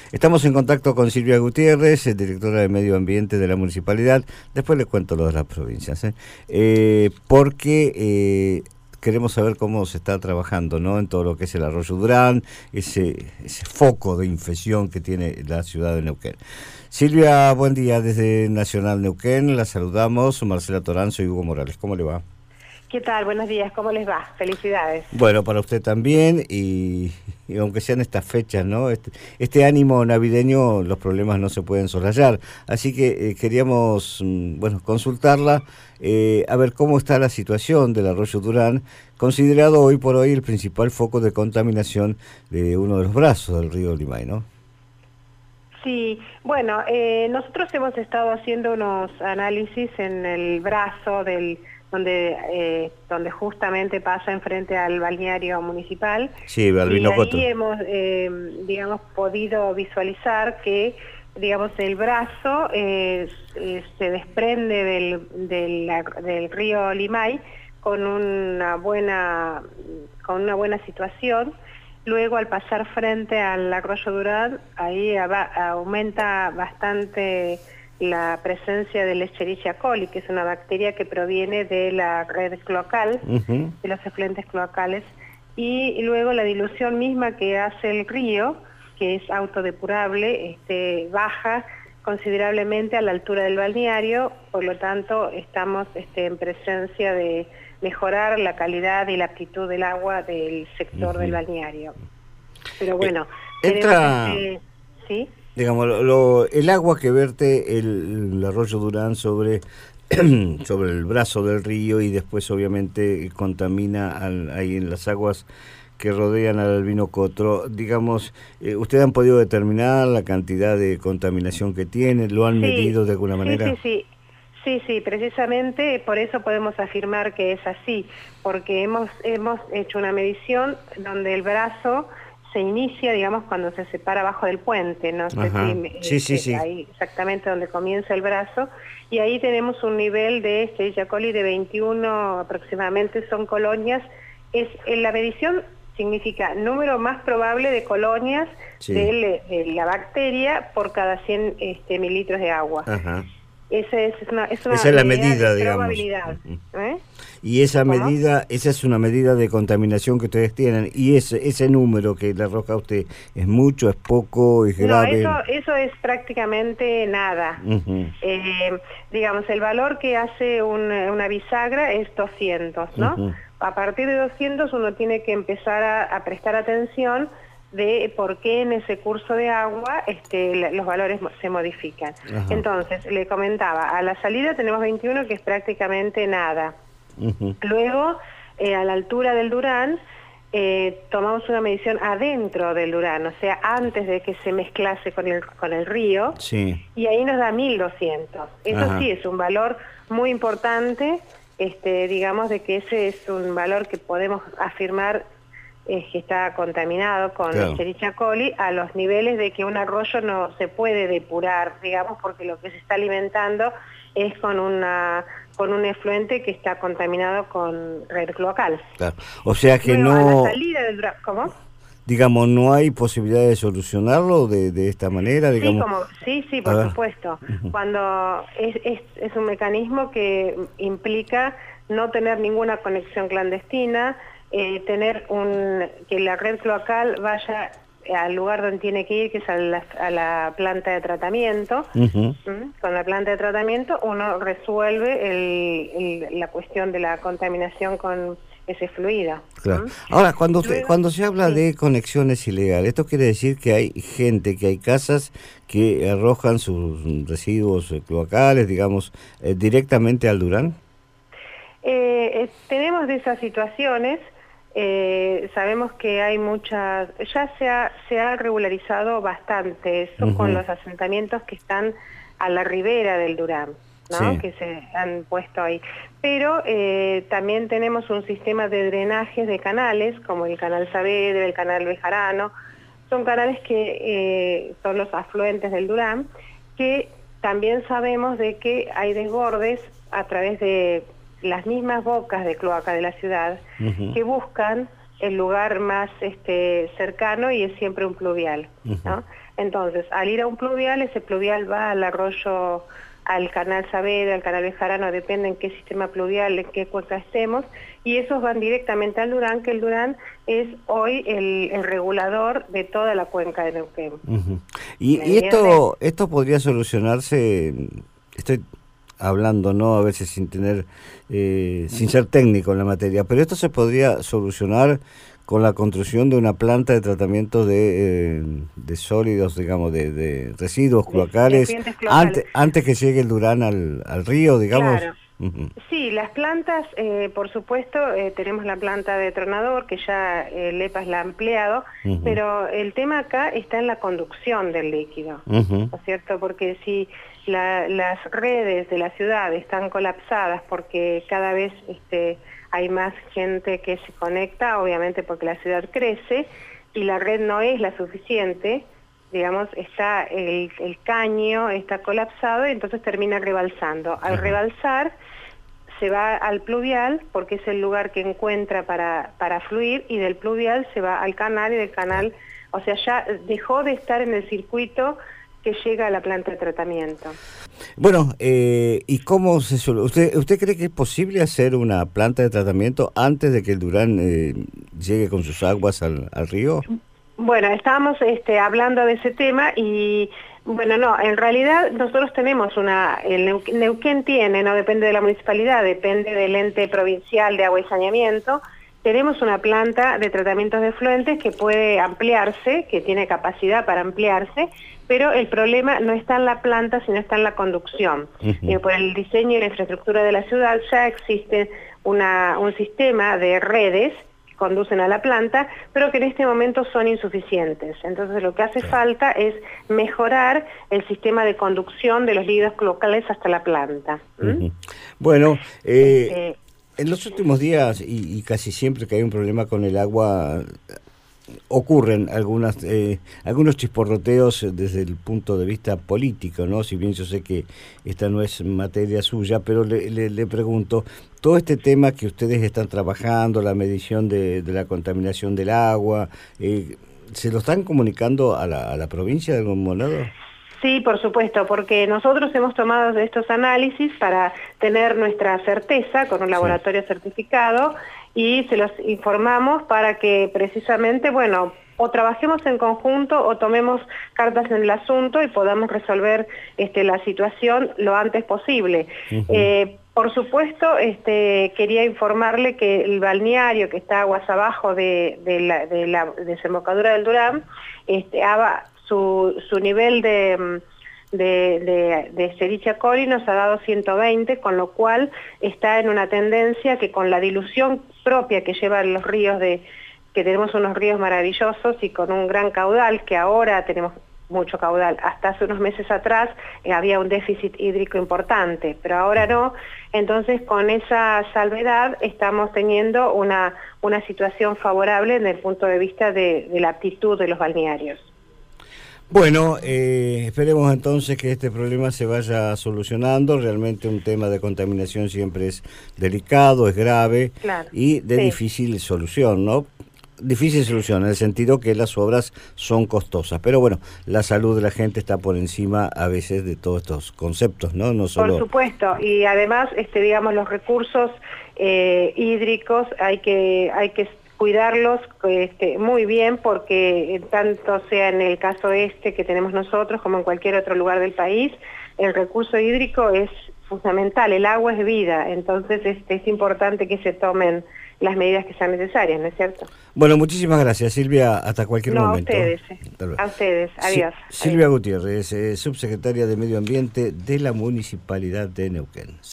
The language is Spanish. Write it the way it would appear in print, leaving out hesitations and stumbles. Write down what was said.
Estamos en contacto con Silvia Gutiérrez, directora de Medio Ambiente de la Municipalidad. Después les cuento lo de las provincias, porque queremos saber cómo se está trabajando, ¿no?, en todo lo que es el arroyo Durán, ese foco de infección que tiene la ciudad de Neuquén. Silvia, buen día desde Nacional Neuquén. La saludamos, Marcela Toranzo y Hugo Morales. ¿Cómo le va? ¿Qué tal? Buenos días, ¿cómo les va? Felicidades. Bueno, para usted también, y aunque sean estas fechas, ¿no?, este ánimo navideño, los problemas no se pueden soslayar. Así que queríamos, consultarla, a ver cómo está la situación del arroyo Durán, considerado hoy por hoy el principal foco de contaminación de uno de los brazos del río Limay, ¿no? Sí, bueno, nosotros hemos estado haciendo unos análisis en el brazo donde justamente pasa enfrente al balneario municipal. Sí, Balbino Cotro. Y ahí hemos, podido visualizar que, el brazo se desprende del río Limay con una buena situación. Luego, al pasar frente al arroyo Durán, ahí aumenta bastante la presencia del Escherichia coli, que es una bacteria que proviene de la red cloacal, de los efluentes cloacales, y luego la dilución misma que hace el río, que es autodepurable, baja considerablemente a la altura del balneario. Por lo tanto estamos en presencia de mejorar la calidad y la aptitud del agua del sector del balneario. Pero bueno, ¿sí? Digamos, el agua que verte el arroyo Durán sobre el brazo del río, y después obviamente contamina ahí en las aguas que rodean al Albino Cotro. Digamos, ¿ustedes han podido determinar la cantidad de contaminación que tiene? ¿Lo han medido de alguna manera? Sí, precisamente por eso podemos afirmar que es así, porque hemos hecho una medición donde el brazo se inicia, cuando se separa abajo del puente, no sé si ahí exactamente donde comienza el brazo, y ahí tenemos un nivel de Escherichia coli de 21 aproximadamente, son colonias. En la medición significa número más probable de colonias de la bacteria por cada 100 mililitros de agua. Esa es la medida, digamos. Probabilidad. Y esa medida, esa es una medida de contaminación que ustedes tienen, y ese número que le arroja a usted, ¿es mucho, es poco, es grave? No, eso es prácticamente nada. El valor que hace una bisagra es 200, ¿no? A partir de 200 uno tiene que empezar a prestar atención de por qué en ese curso de agua los valores se modifican. Entonces, le comentaba, a la salida tenemos 21, que es prácticamente nada. Luego, a la altura del Durán, tomamos una medición adentro del Durán, o sea, antes de que se mezclase con el río, y ahí nos da 1200. Eso sí es un valor muy importante, de que ese es un valor que podemos afirmar que está contaminado con Escherichia coli, a los niveles de que un arroyo no se puede depurar, porque lo que se está alimentando es con un efluente que está contaminado con red cloacal. Claro. O sea que luego, no... a la salida del... ¿Cómo? Digamos, ¿no hay posibilidad de solucionarlo de esta manera? Digamos? Sí, por supuesto. Cuando es un mecanismo que implica no tener ninguna conexión clandestina, tener que la red cloacal vaya al lugar donde tiene que ir, que es a la planta de tratamiento. Con la planta de tratamiento uno resuelve la cuestión de la contaminación con ese fluido. Claro. Ahora, cuando se habla de conexiones ilegales, ¿esto quiere decir que hay gente, que hay casas que arrojan sus residuos cloacales, directamente al Durán? Tenemos de esas situaciones. Sabemos que hay muchas, ya se ha regularizado bastante eso con los asentamientos que están a la ribera del Durán, ¿no? Que se han puesto ahí. Pero también tenemos un sistema de drenajes de canales, como el canal Saavedra, el canal Bejarano. Son canales que son los afluentes del Durán, que también sabemos de que hay desbordes a través de las mismas bocas de cloaca de la ciudad, que buscan el lugar más cercano, y es siempre un pluvial, ¿no? Entonces, al ir a un pluvial, ese pluvial va al arroyo, al canal Saavedra, al canal Bejarano, depende en qué sistema pluvial, en qué cuenca estemos, y esos van directamente al Durán, que el Durán es hoy el regulador de toda la cuenca de Neuquén. Y esto podría solucionarse, estoy hablando, ¿no? A veces sin tener, sin ser técnico en la materia, pero esto se podría solucionar con la construcción de una planta de tratamiento de sólidos, digamos, de residuos cloacales, antes que llegue el Durán al río, digamos. Claro. Sí, las plantas, por supuesto, tenemos la planta de tronador, que ya el EPAS la ha ampliado, pero el tema acá está en la conducción del líquido, ¿no es cierto? Porque si las redes de la ciudad están colapsadas porque cada vez hay más gente que se conecta, obviamente porque la ciudad crece, y la red no es la suficiente, digamos, está el caño está colapsado y entonces termina rebalsando. Al rebalsar se va al pluvial porque es el lugar que encuentra para fluir, y del pluvial se va al canal, y del canal, o sea, ya dejó de estar en el circuito que llega a la planta de tratamiento. Bueno, ¿y cómo usted cree que es posible hacer una planta de tratamiento antes de que el Durán llegue con sus aguas al río? Bueno, estábamos hablando de ese tema y, bueno, no, en realidad nosotros tenemos el Neuquén tiene, no depende de la municipalidad, depende del ente provincial de agua y saneamiento, tenemos una planta de tratamientos de efluentes que puede ampliarse, que tiene capacidad para ampliarse, pero el problema no está en la planta, sino está en la conducción. Por el diseño y la infraestructura de la ciudad ya existe un sistema de redes que conducen a la planta, pero que en este momento son insuficientes. Entonces lo que hace falta es mejorar el sistema de conducción de los líquidos locales hasta la planta. Bueno, en los últimos días, y casi siempre que hay un problema con el agua, ocurren algunos chisporroteos desde el punto de vista político, ¿no? Si bien yo sé que esta no es materia suya, pero le pregunto, todo este tema que ustedes están trabajando, la medición de la contaminación del agua, ¿se lo están comunicando a la provincia de algún modo? Sí, por supuesto, porque nosotros hemos tomado estos análisis para tener nuestra certeza con un laboratorio certificado, y se los informamos para que precisamente, bueno, o trabajemos en conjunto o tomemos cartas en el asunto y podamos resolver la situación lo antes posible. Por supuesto, quería informarle que el balneario que está aguas abajo de la desembocadura del Durán, su nivel de Escherichia coli nos ha dado 120, con lo cual está en una tendencia que con la dilución propia que llevan los ríos, que tenemos unos ríos maravillosos y con un gran caudal, que ahora tenemos mucho caudal, hasta hace unos meses atrás había un déficit hídrico importante, pero ahora no. Entonces con esa salvedad estamos teniendo una situación favorable desde el punto de vista de la aptitud de los balnearios. Bueno, esperemos entonces que este problema se vaya solucionando. Realmente un tema de contaminación siempre es delicado, es grave, claro, y de difícil solución, ¿no? Difícil solución en el sentido que las obras son costosas, pero bueno, la salud de la gente está por encima a veces de todos estos conceptos, ¿no? No solo... Por supuesto, y además, digamos, los recursos hídricos hay que cuidarlos muy bien, porque tanto sea en el caso que tenemos nosotros como en cualquier otro lugar del país, el recurso hídrico es fundamental, el agua es vida, entonces es importante que se tomen las medidas que sean necesarias, ¿no es cierto? Bueno, muchísimas gracias, Silvia, hasta cualquier momento. A ustedes, adiós. Silvia Gutiérrez, subsecretaria de Medio Ambiente de la Municipalidad de Neuquén.